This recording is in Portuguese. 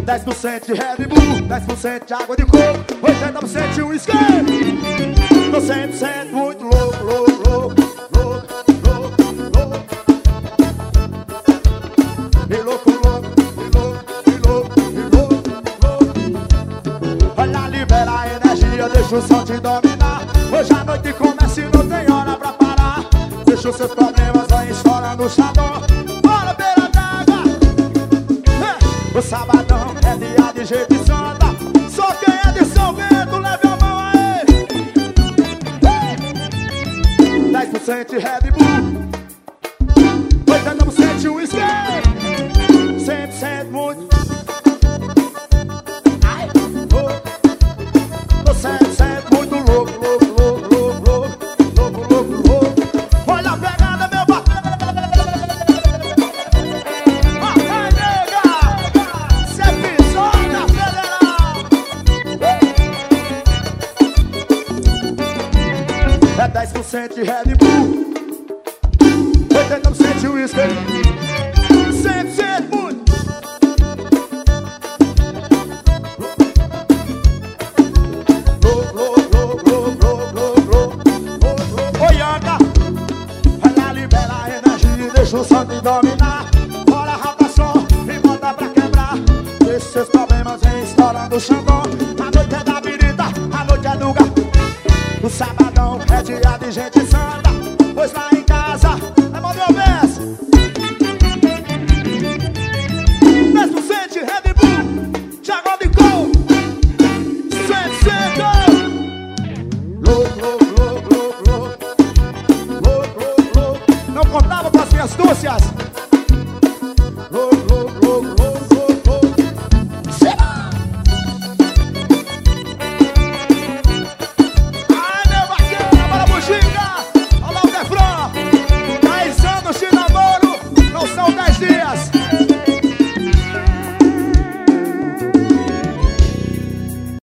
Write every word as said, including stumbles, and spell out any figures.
dez por cento de Red Bull, dez por cento de água de coco, oitenta por cento de uísque. Tô cem por cento muito louco, louco, louco, louco, louco, louco. E louco, louco, e louco, e louco, e louco, louco. Olha, libera a energia, deixa o som te dominar. Hoje a noite começa e não tem hora pra parar. Deixa os seus problemas aí estourando no xadó. Bora beira d'água. O sabadão é dia de gente santa. Só quem é de São Bento, leve a mão aí. dez por cento de Red Bull, oitenta por cento de uísque, cem por cento muito. Ai, oh. Tô cem por cento muito louco, louco, louco, louco, louco, louco, louco, louco. Olha a pegada, meu bar. Vai, nega, cê pisou na federal. É dez por cento de Red Bull, oitenta por cento de uísque, cem por cento muito. Louco, louco, louco, louco, louco, louco. Oi, Anca, vai lá, libera a energia e deixa o som te dominar. Bora, rapa som e bota pra quebrar. Deixa seus problemas vem estourando o xandó. A noite é da birita, a noite é do gato. O sabadão é dia de gente santa. Pois lá em casa é mão de obés. dez por cento de Red Bull, Thiago de Col, cem por cento. Louco, louco, louco, louco, louco, louco, louco. Não contava com as minhas dúcias.